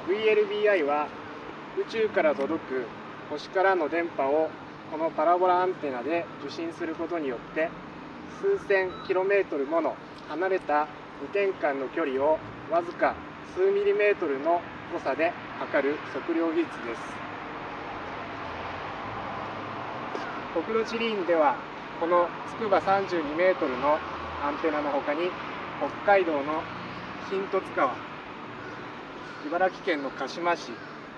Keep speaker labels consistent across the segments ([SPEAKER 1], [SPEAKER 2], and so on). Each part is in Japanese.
[SPEAKER 1] VLBI は宇宙から届く星からの電波をこのパラボラアンテナで受信することによって数千キロメートルもの離れた2点間の距離をわずか数ミリメートルの誤差で測る測量技術です。国土地理院ではこの筑波32メートルのアンテナのほかに北海道の新十津川、茨城県の鹿嶋市、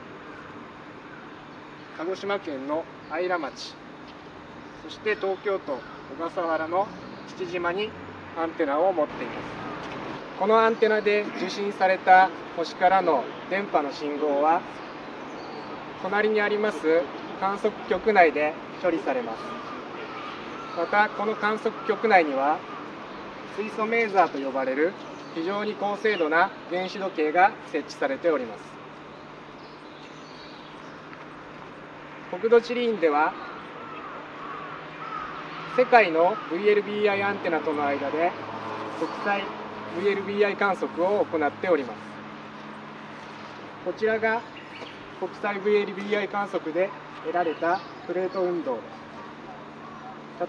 [SPEAKER 1] 鹿児島県の姶良町、そして東京都小笠原の父島にアンテナを持っています。このアンテナで受信された星からの電波の信号は隣にあります観測局内で処理されます。またこの観測局内には水素メーザーと呼ばれる非常に高精度な原子時計が設置されております。国土地理院では世界の VLBI アンテナとの間で国際 VLBI 観測を行っております。こちらが国際 VLBI 観測で得られたプレート運動です。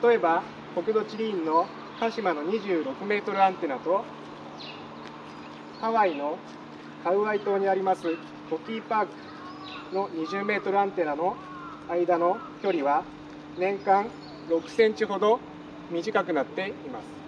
[SPEAKER 1] 例えば国土地理院の鹿島の26メートルアンテナとハワイのカウアイ島にありますコキーパークの20メートルアンテナの間の距離は年間6センチほど短くなっています。